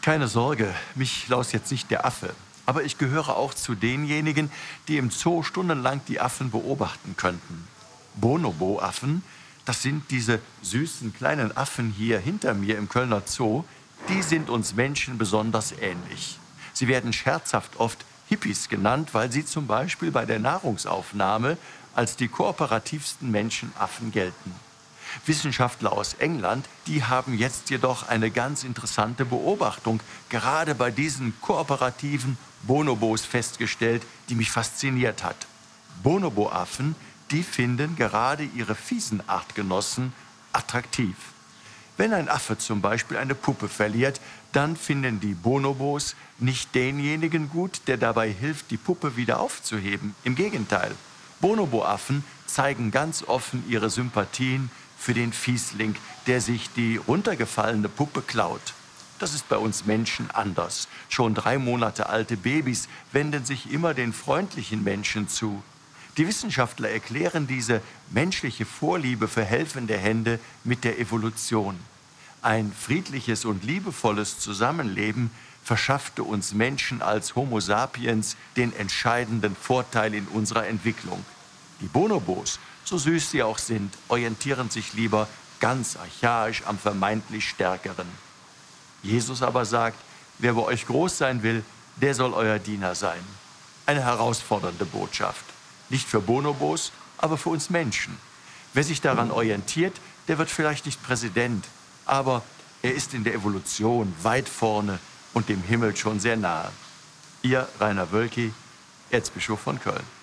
Keine Sorge, mich laust jetzt nicht der Affe. Aber ich gehöre auch zu denjenigen, die im Zoo stundenlang die Affen beobachten könnten. Bonobo-Affen, das sind diese süßen kleinen Affen hier hinter mir im Kölner Zoo, die sind uns Menschen besonders ähnlich. Sie werden scherzhaft oft Hippies genannt, weil sie zum Beispiel bei der Nahrungsaufnahme als die kooperativsten Menschenaffen gelten. Wissenschaftler aus England, die haben jetzt jedoch eine ganz interessante Beobachtung gerade bei diesen kooperativen Bonobos festgestellt, die mich fasziniert hat. Bonobo-Affen, die finden gerade ihre fiesen Artgenossen attraktiv. Wenn ein Affe zum Beispiel eine Puppe verliert, dann finden die Bonobos nicht denjenigen gut, der dabei hilft, die Puppe wieder aufzuheben. Im Gegenteil, Bonobo-Affen zeigen ganz offen ihre Sympathien für den Fiesling, der sich die runtergefallene Puppe klaut. Das ist bei uns Menschen anders. Schon 3 Monate alte Babys wenden sich immer den freundlichen Menschen zu. Die Wissenschaftler erklären diese menschliche Vorliebe für helfende Hände mit der Evolution. Ein friedliches und liebevolles Zusammenleben verschaffte uns Menschen als Homo sapiens den entscheidenden Vorteil in unserer Entwicklung. Die Bonobos, so süß sie auch sind, orientieren sich lieber ganz archaisch am vermeintlich Stärkeren. Jesus aber sagt, wer bei euch groß sein will, der soll euer Diener sein. Eine herausfordernde Botschaft. Nicht für Bonobos, aber für uns Menschen. Wer sich daran orientiert, der wird vielleicht nicht Präsident, aber er ist in der Evolution weit vorne und dem Himmel schon sehr nahe. Ihr Rainer Wölki, Erzbischof von Köln.